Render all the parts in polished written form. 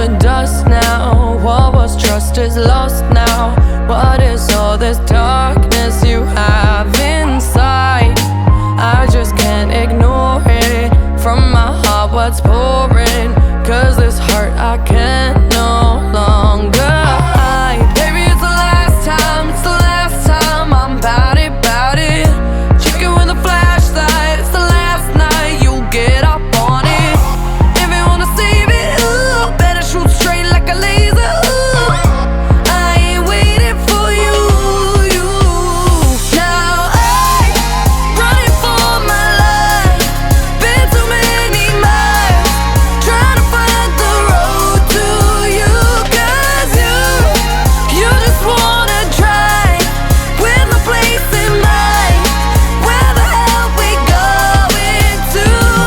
to dust now. What was trust is lost now. What is all this darkness you have inside? I just can't ignore it. From my heart what's pouring, 'cause this heart I can't no longer hide. Baby, it's the last time, it's the last time. I'm bout it, bout it. Chicken with a flashlight, it's the last night. You'll get up on it. If you wanna save it, ooh, better shoot straight like a laser, ooh. I ain't waiting for you, you. Now I'm running for my life. Been too many miles, trying to find the road to you. 'Cause you just wanna drive with no place in mind. Where the hell we going to?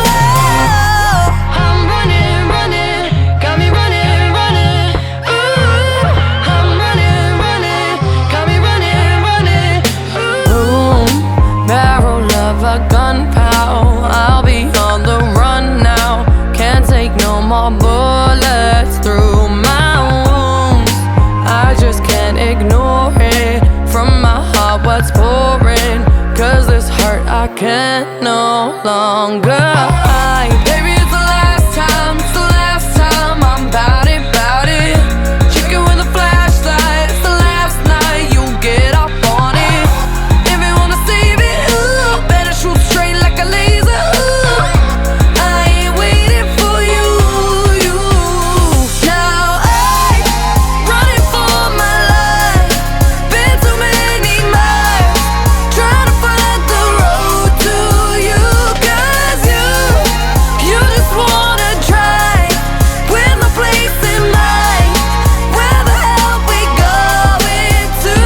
I'm running, running, got me running, running. Ooh, I'm running, running, got me running, running. Boom, barrel of a gun, pal. I'll be on the run now. Can't take no more bullets through my wounds. I just can't ignore it. From my heart what's pouring, 'cause this hurt I can't no longer hide. Baby, it's the last time, it's the last time. I'm bout it, bout it. Chicken with a flashlight, it's the last night. You'll get up on it. If you wanna save it, ooh, better shoot straight like a laser, ooh. I ain't waiting for you, you. Now I'm running for my life. Been too many miles, trying to find the road to you. 'Cause you just wanna drive with no place in mind. Where the hell we going to?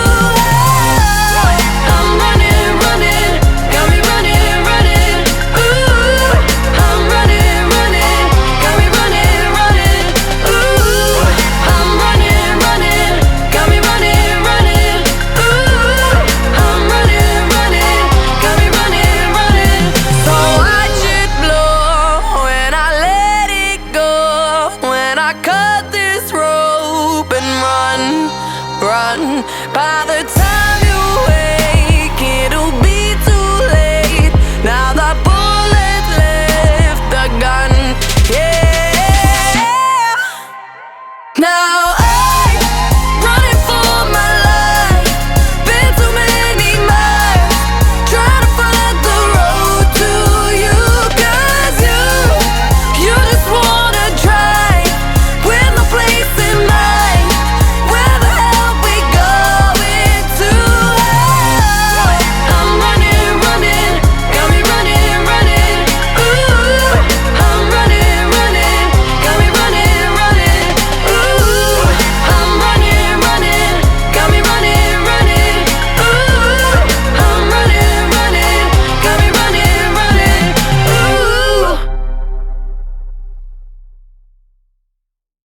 I'm running, running, got me running, running. Ooh, I'm running, running, got me running, running. Ooh, I'm running, running, got me running, running. Ooh, I'm running, running, got me running, running. So watch it blow when I let it go. When I cut this rope and run, run. By the time